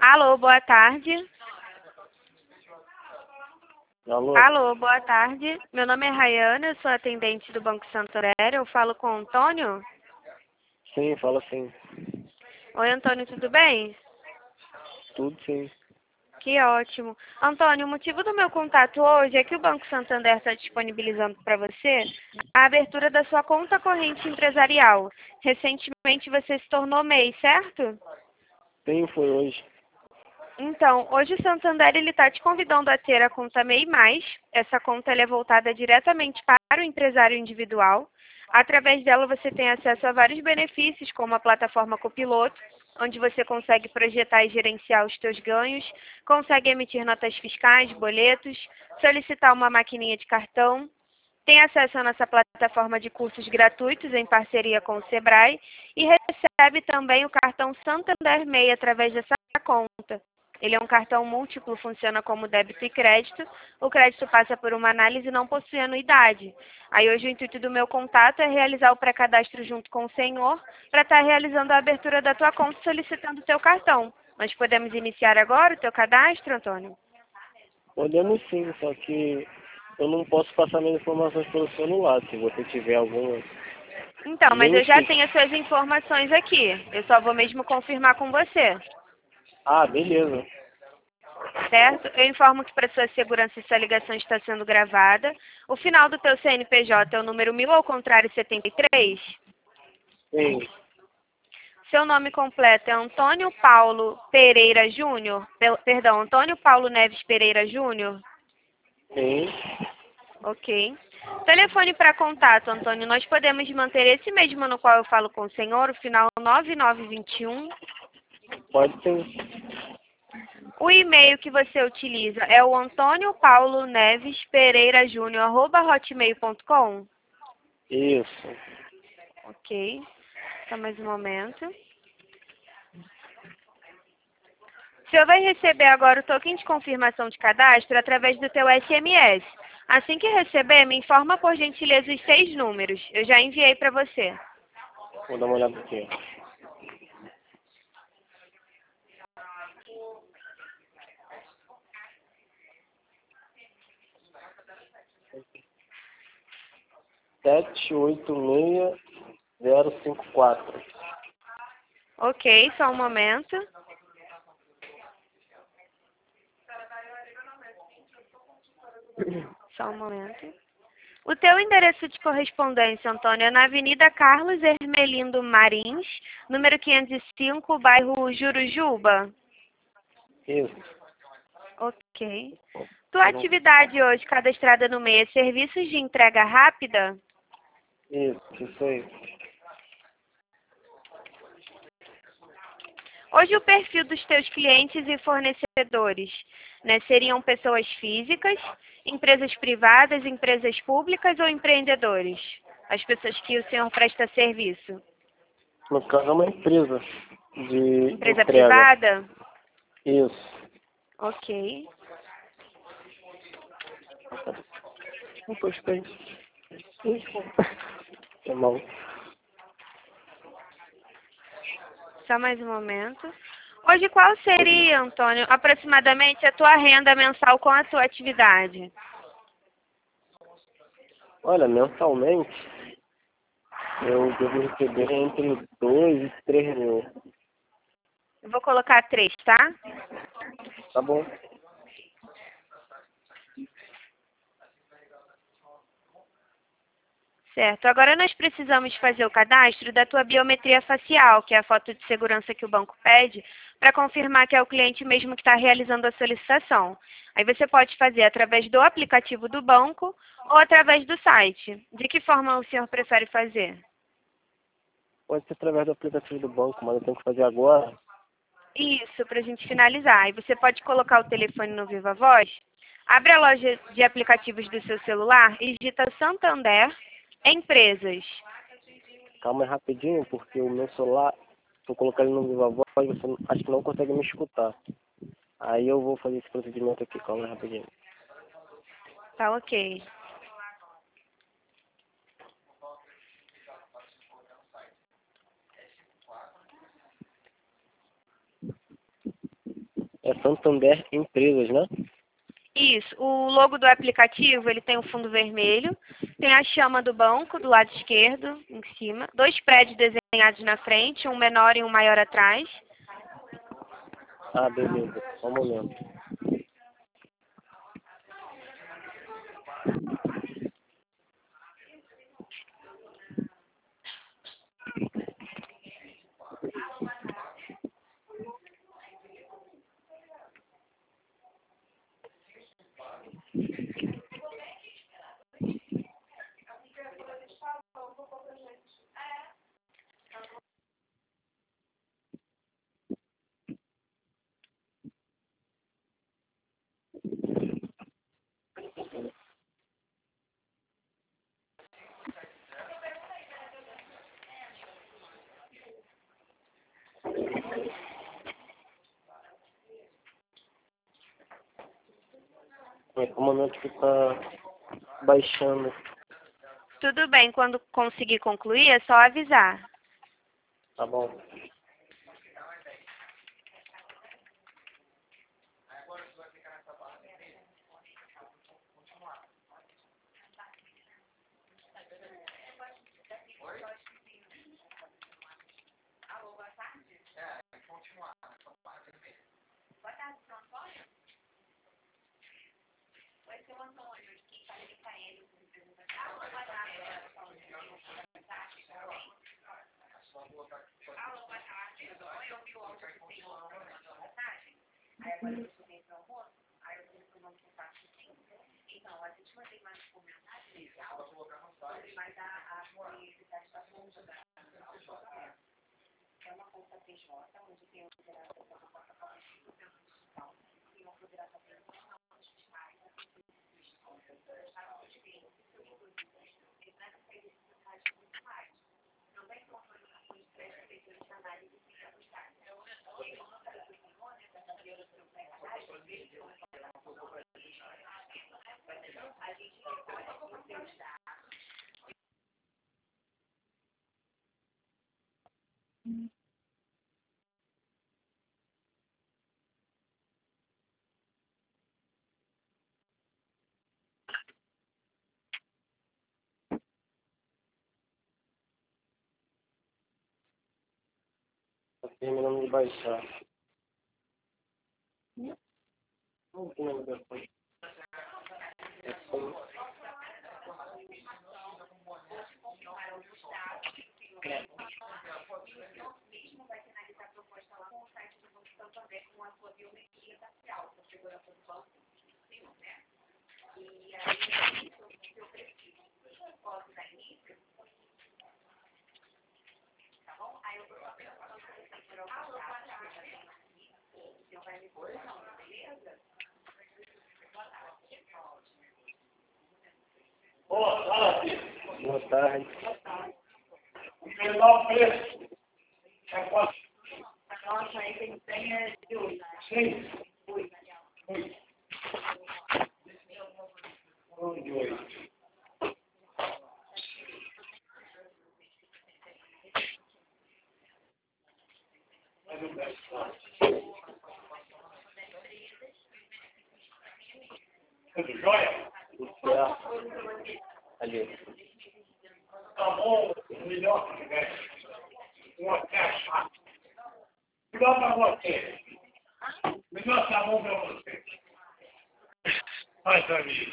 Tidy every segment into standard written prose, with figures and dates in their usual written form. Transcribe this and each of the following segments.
Alô, boa tarde. Alô? Alô, boa tarde. Meu nome é Rayana, eu sou atendente do Banco Santander. Eu falo com o Antônio. Sim, fala sim. Oi, Antônio, tudo bem? Tudo sim. Que ótimo. Antônio, o motivo do meu contato hoje é que o Banco Santander está disponibilizando para você a abertura da sua conta corrente empresarial. Recentemente você se tornou MEI, certo? Sim, foi hoje. Então, hoje o Santander está te convidando a ter a conta MEI+. Essa conta ela é voltada diretamente para o empresário individual. Através dela você tem acesso a vários benefícios, como a plataforma Copiloto, onde você consegue projetar e gerenciar os seus ganhos, consegue emitir notas fiscais, boletos, solicitar uma maquininha de cartão, tem acesso à nossa plataforma de cursos gratuitos em parceria com o Sebrae e recebe também o cartão Santander MEI através dessa conta. Ele é um cartão múltiplo, funciona como débito e crédito. O crédito passa por uma análise e não possui anuidade. Aí hoje o intuito do meu contato é realizar o pré-cadastro junto com o senhor para estar realizando a abertura da tua conta solicitando o teu cartão. Nós podemos iniciar agora o teu cadastro, Antônio? Podemos sim, só que eu não posso passar minhas informações pelo celular. Se você tiver algum Então, mas eu link. já tenho as suas informações aqui. Eu só vou mesmo confirmar com você. Ah, beleza. Certo? Eu informo que para sua segurança essa ligação está sendo gravada. O final do teu CNPJ é o número 1000 ao contrário 73. Sim, Seu nome completo é Antônio Paulo Pereira Júnior. Perdão, Antônio Paulo Neves Pereira Júnior. sim. Ok. Telefone para contato, Antônio. Nós podemos manter esse mesmo no qual eu falo com o senhor, o final 9921. Pode sim. O e-mail que você utiliza é o Antônio Paulo Neves Pereira Júnior, @hotmail.com. Isso. Ok. Só mais um momento. O senhor vai receber agora o token de confirmação de cadastro através do teu SMS. Assim que receber, me informa por gentileza os 6 números. Eu já enviei para você. Vou dar uma olhada aqui. 786054. Ok, só um momento. Só um momento. O teu endereço de correspondência, Antônio, é na Avenida Carlos Ermelindo Marins, número 505, bairro Jurujuba. Isso. Ok. Tua atividade hoje cadastrada no MEI é serviços de entrega rápida? Isso aí. Hoje o perfil dos teus clientes e fornecedores, né, seriam pessoas físicas, empresas privadas, empresas públicas ou empreendedores? As pessoas que o senhor presta serviço. No caso é uma empresa de Empresa entrega. privada? Isso. Ok. Não postei. Tá bom. Só mais um momento. Hoje qual seria, Antônio, aproximadamente a tua renda mensal com a tua atividade? Olha, mensalmente eu devo receber entre 2 e 3 mil. Eu vou colocar 3, tá? Tá bom? Certo. Agora nós precisamos fazer o cadastro da tua biometria facial, que é a foto de segurança que o banco pede, para confirmar que é o cliente mesmo que está realizando a solicitação. Aí você pode fazer através do aplicativo do banco ou através do site. De que forma o senhor prefere fazer? Pode ser através do aplicativo do banco, mas eu tenho que fazer agora. Isso, para a gente finalizar. Aí você pode colocar o telefone no Viva Voz, abre a loja de aplicativos do seu celular e digita Santander Empresas. Calma aí rapidinho, porque o meu celular, se eu colocar ele no Viva Voz, você acho que não consegue me escutar. Aí eu vou fazer esse procedimento aqui, calma aí rapidinho. Tá ok. É Santander Empresas, né? Isso, o logo do aplicativo, ele tem o fundo vermelho, tem a chama do banco do lado esquerdo, em cima, dois prédios desenhados na frente, um menor e um maior atrás. Ah, beleza. Só um momento. O momento que tá baixando. Tudo bem, quando conseguir concluir, é só avisar. Tá bom. Tá terminando de baixar. Não tem nada depois. Boa tarde. Tudo jóia? Ali. Tá bom, melhor que tiver. Uma caixa. Melhor para você. Melhor tá bom para você. Faz amigo.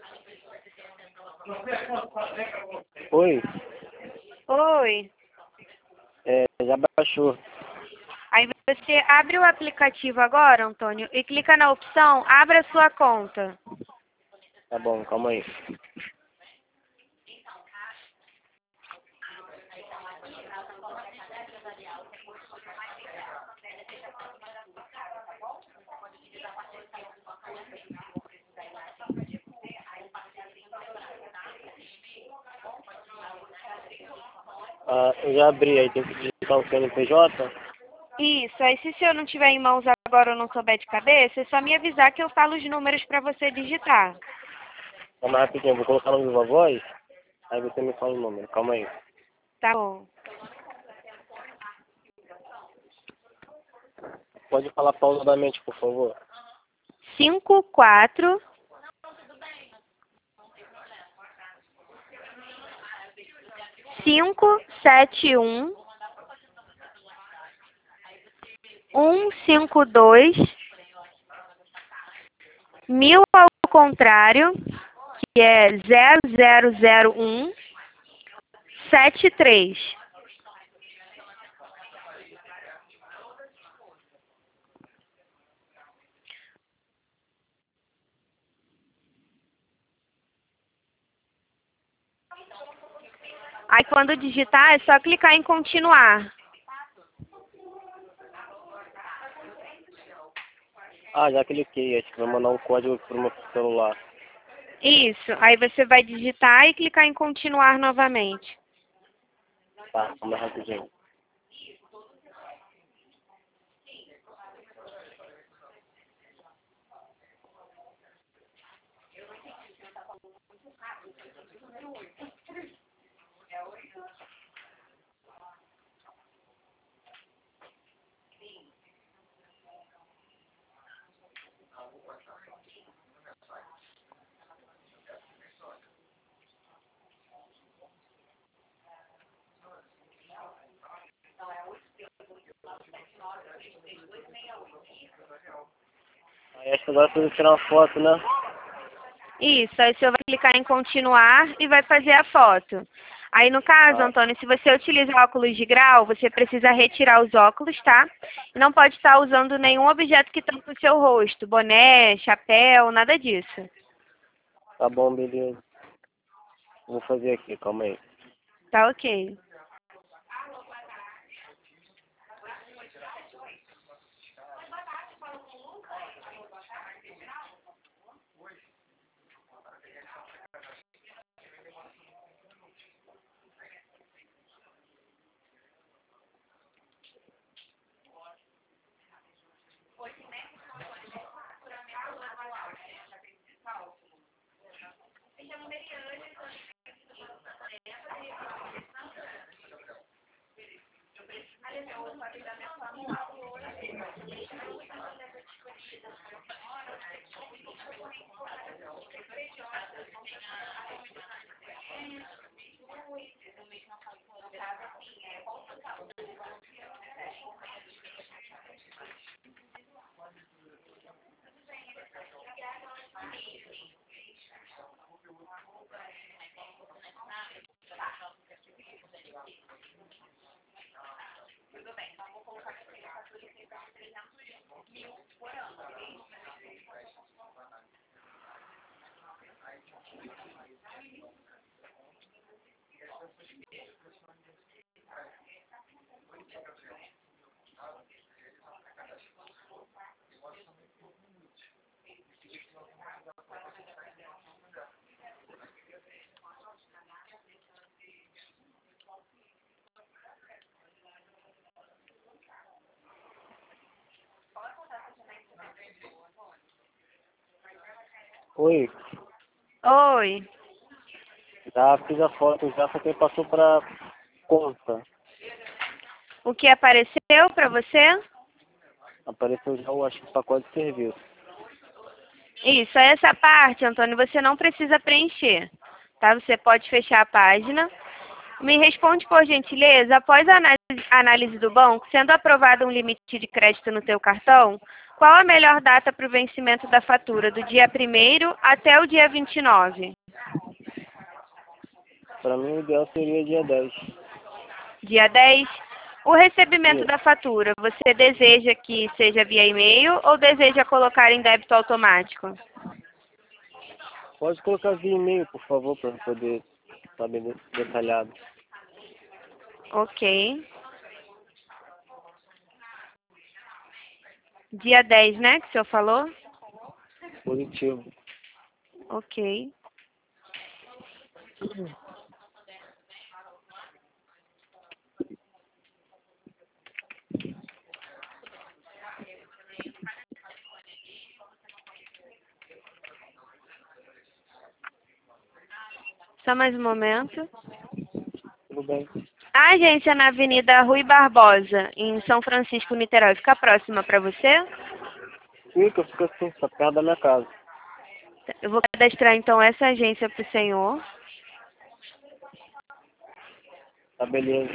Você pode fazer para você. Oi. Oi. Já baixou. Aí você abre o aplicativo agora, Antônio, e clica na opção Abra sua conta. Tá bom, calma aí. Eu já abri aí, tem que digitar o CNPJ. Isso, aí se o senhor não tiver em mãos agora ou não souber de cabeça, é só me avisar que eu falo os números para você digitar. Calma rapidinho, vou colocar no Viva Voz, aí você me fala o número, calma aí. Tá bom. Pode falar pausadamente, por favor. 54 571 152 1000 ao contrário, que é 0001 73. Aí quando digitar é só clicar em continuar. Ah, já cliquei. Acho que vai mandar um código pro meu celular. Isso, aí você vai digitar e clicar em continuar novamente. Tá, vamos rapidinho. Aí acho que agora precisa tirar uma foto, né? Isso, aí você vai clicar em continuar e vai fazer a foto. Aí no caso, Ah, Antônio, se você utiliza óculos de grau, você precisa retirar os óculos, tá? E não pode estar usando nenhum objeto que tampe o seu rosto, boné, chapéu, nada disso. tá bom, beleza. Vou fazer aqui, calma aí. Tá ok. Oi, Oi. já fiz a foto, já só que passou pra conta. O que apareceu para você? Apareceu já, eu acho que o pacote de serviço. Isso, essa parte, Antônio, você não precisa preencher, tá? Você pode fechar a página. Me responde, por gentileza, após a análise do banco, sendo aprovado um limite de crédito no teu cartão, qual a melhor data para o vencimento da fatura? Do dia 1º até o dia 29? Pra mim o ideal seria dia 10. Dia 10? O recebimento Isso. da fatura, você deseja que seja via e-mail ou deseja colocar em débito automático? Pode colocar via e-mail, por favor, para poder saber detalhado. Ok. Dia 10, né, que o senhor falou? Positivo. Ok. Só mais um momento. Tudo bem. A agência na Avenida Rui Barbosa, em São Francisco, Niterói, fica próxima para você? Fica assim, tá perto da minha casa. Eu vou cadastrar então essa agência para o senhor. Tá beleza.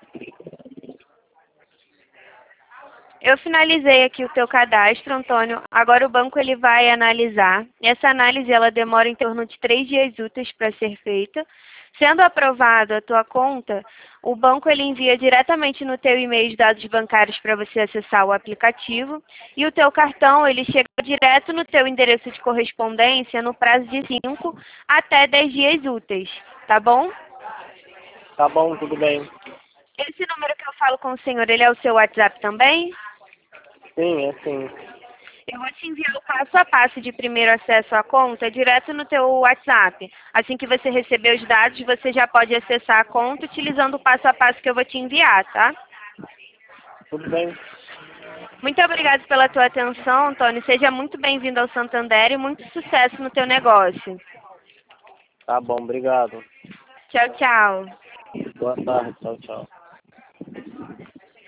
Eu finalizei aqui o teu cadastro, Antônio. Agora o banco ele vai analisar. Essa análise ela demora em torno de 3 dias úteis para ser feita. Sendo aprovada a tua conta, o banco ele envia diretamente no teu e-mail os dados bancários para você acessar o aplicativo. E o teu cartão ele chega direto no teu endereço de correspondência no prazo de 5 até 10 dias úteis. Tá bom? Tá bom, tudo bem. Esse número que eu falo com o senhor, ele é o seu WhatsApp também? Sim, é sim. Eu vou te enviar o passo a passo de primeiro acesso à conta direto no teu WhatsApp. Assim que você receber os dados, você já pode acessar a conta utilizando o passo a passo que eu vou te enviar, tá? Tudo bem. Muito obrigada pela tua atenção, Antônio. Seja muito bem-vindo ao Santander e muito sucesso no teu negócio. Tá bom, obrigado. Tchau, tchau. Boa tarde, tchau, tchau.